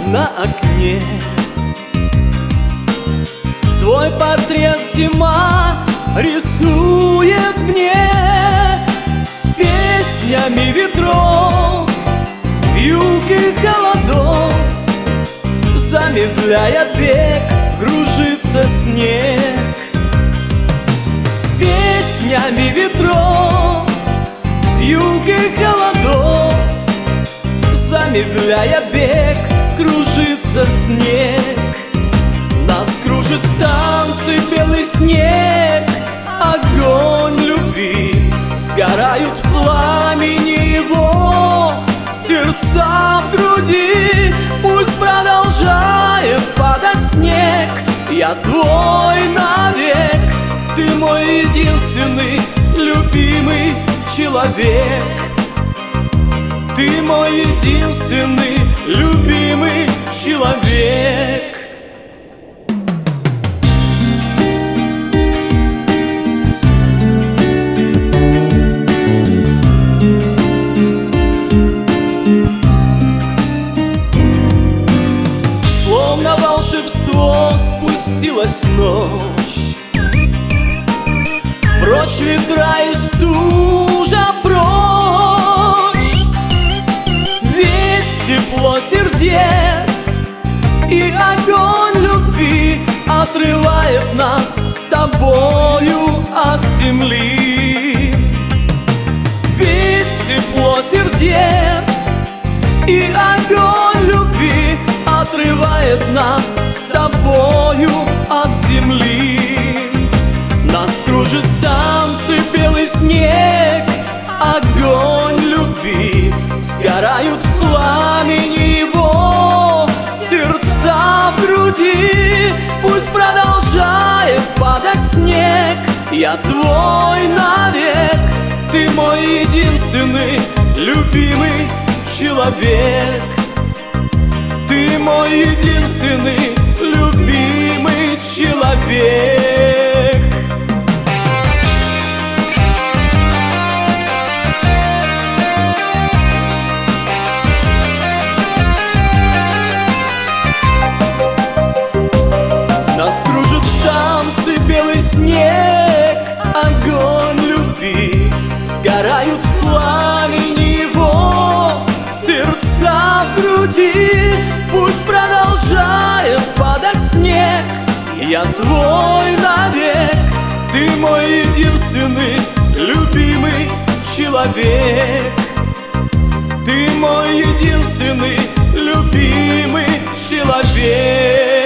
на окне. Свой портрет зима рисует мне с песнями ветров, вьюги холодов. Замедляя бег, кружится снег. С песнями ветров, вьюги холодов. Замедляя бег, кружится снег. Нас кружит в танце белый снег, огонь любви. Сгорают в пламени его сердца в груди. Пусть продолжает падать снег, я твой навек. Ты мой единственный любимый человек. Ты мой единственный любимый человек. Словно волшебство спустилась ночь, прочь ветра и стужа, прочь. Ведь тепло сердец и огонь любви отрывает нас с тобою от земли. Ведь тепло сердец и огонь любви отрывает нас с тобою от земли. Нас кружит в танце белый снег, огонь любви. Сгорают в пламени его сердца в груди. Пусть продолжает падать снег, я твой навек. Ты мой единственный любимый человек. Ты мой единственный любимый человек. Нас кружит в танце белый снег, огонь любви. Сгорают в пламени его сердца в груди. Пусть продолжает падать снег, я твой навек. Ты мой единственный любимый человек. Ты мой единственный любимый человек.